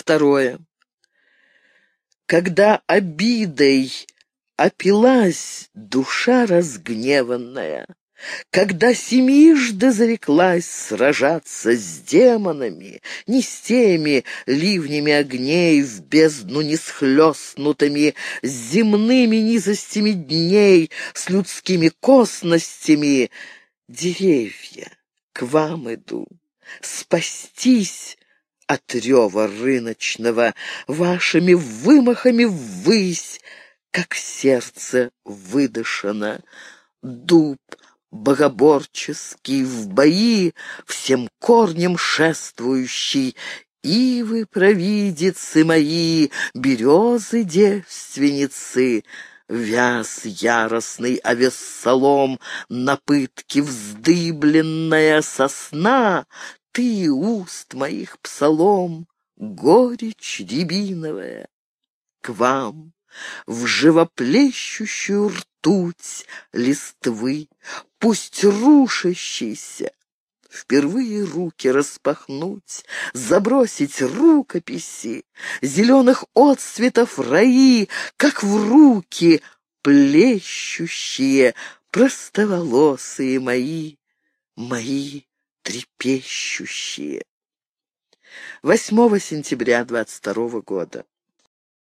Второе. Когда обидой опилась душа разгневанная, когда семижды зареклась сражаться с демонами, не с теми ливнями огней в бездну не схлестнутыми, с земными низостями дней, с людскими косностями, деревья, к вам иду, спастись от рева рыночного, вашими вымахами ввысь, как сердце выдышано, дуб богоборческий в бои, всем корнем шествующий, ивы провидицы мои, березы девственницы, вяз яростный Авессалом, на пытке вздыбленная сосна, ты, уст моих псалом, горечь рябиновая, к вам в живоплещущую ртуть листвы, пусть рушащийся, впервые руки распахнуть, забросить рукописи, зеленых отцветов раи, как в руки плещущие, простоволосые мои, мои трепещущие. 8 сентября 22 года.